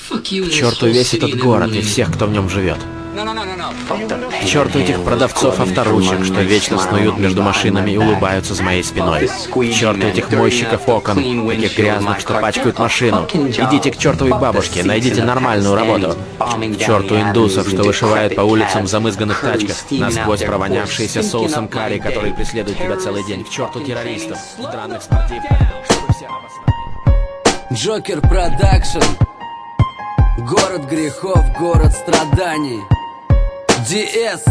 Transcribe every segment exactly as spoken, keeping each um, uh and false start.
К черту весь этот город и всех, кто в нем живет. К черту этих продавцов авторучек, что вечно снуют между машинами и улыбаются за моей спиной. К черту этих мойщиков окон, таких грязных, что пачкают машину. Идите к чертовой бабушке, найдите нормальную работу. К черту индусов, что вышивают по улицам в замызганных тачках, насквозь провонявшиеся соусом карри, которые преследуют тебя целый день. К черту террористов, странных спортивных, чтобы все обосрали. Джокер Продакшн. Город грехов, город страданий. ди эс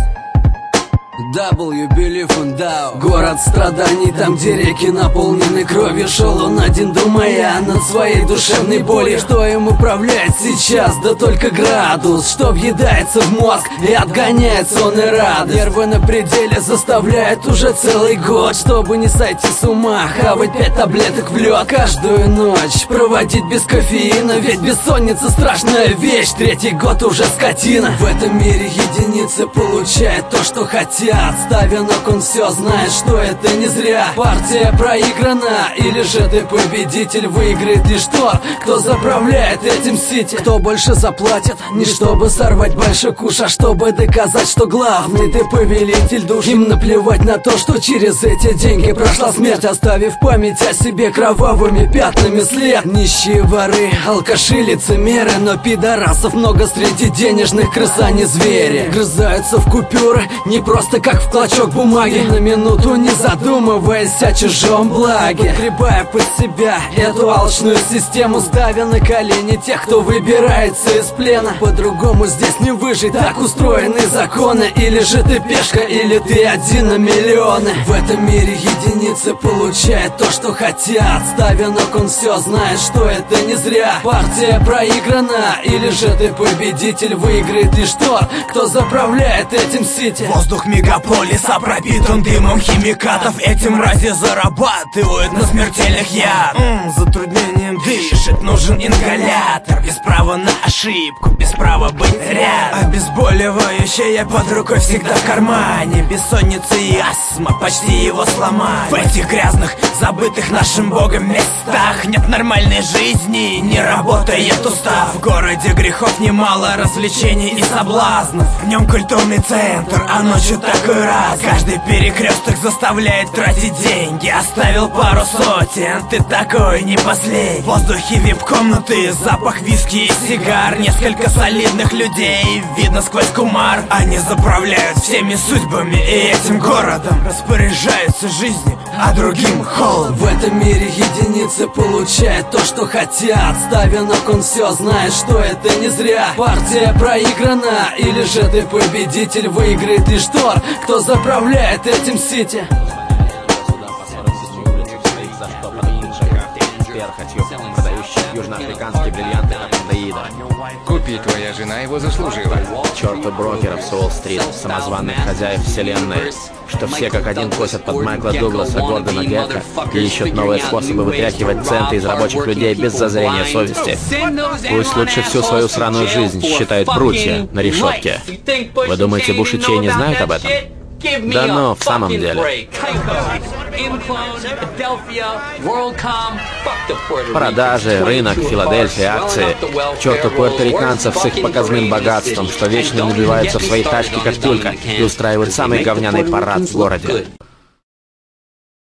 W Believe in Dao. Город страданий, там где реки наполнены кровью. Шел он один, думая над своей душевной болью. Что им управляет сейчас? Да только градус, что въедается в мозг и отгоняет сон и радость. Нервы на пределе заставляют уже целый год, чтобы не сойти с ума, хавать пять таблеток в лед каждую ночь, проводить без кофеина, ведь бессонница страшная вещь. Третий год уже скотина. В этом мире единицы получают то, что хотят. Ставя ног, он все знает, что это не зря. Партия проиграна, или же ты победитель? Выиграет лишь тот, кто заправляет этим сити. Кто больше заплатит, не чтобы сорвать большой куш, а чтобы доказать, что главный ты повелитель душ. Им наплевать на то, что через эти деньги прошла смерть, оставив память о себе кровавыми пятнами след. Нищие воры, алкаши, лицемеры, но пидорасов много среди денежных крыс, а не звери. Грызаются в купюры, не просто как в клочок бумаги, на минуту не задумываясь о чужом благе. Подгребая под себя эту алчную систему, ставя на колени тех, кто выбирается из плена. По-другому здесь не выжить, так устроены законы. Или же ты пешка, или ты один на миллионы. В этом мире единицы получают то, что хотят. Ставя ног, он все знает, что это не зря. Партия проиграна, или же ты победитель? Выиграет лишь тот, кто заправляет этим сити. Воздух мегаполиса пропитан дымом химикатов. Эти мрази зарабатывают на смертельных ядах. М-м, затруднением дышит, нужен ингалятор. Без права на ошибку, без права быть рядом. Обезболивающее под рукой всегда в кармане. Бессонница и астма почти его сломали. В этих грязных, забытых нашим богом местах нет нормальной жизни, не работает устав. В городе грехов немало развлечений и соблазнов. В нем культурный центр, а ночью такой раз. Каждый перекресток заставляет тратить деньги. Оставил пару сотен, ты такой не последний. В воздухе вип-комнаты, запах виски и сигар. Несколько солидных людей, видно сквозь кумар. Они заправляют всеми судьбами и этим городом. Распоряжаются жизнью, а другим холод. В этом мире единицы получают то, что хотят. Ставя ног, он все знает, что это не зря. Партия проиграна, или же ты победитель? Выиграет лишь тот, кто заправляет этим сити. Южноафриканские бриллианты Апандаида. Купи, твоя жена его заслужила. Черту брокеров с Уолл-стрит, самозваных хозяев вселенной, что все как один косят под Майкла Дугласа, Гордона Гекка и ищут новые способы вытряхивать центы из рабочих людей без зазрения совести. Пусть лучше всю свою сраную жизнь считают брутья на решетке. Вы думаете, Буш и Чей не знают об этом? Да ну, в самом деле. Продажи, рынок, Филадельфия, акции. К черту пуэрториканцев с их показным богатством, что вечно набиваются в свои тачки как тюлька и устраивают самый говняный парад в городе.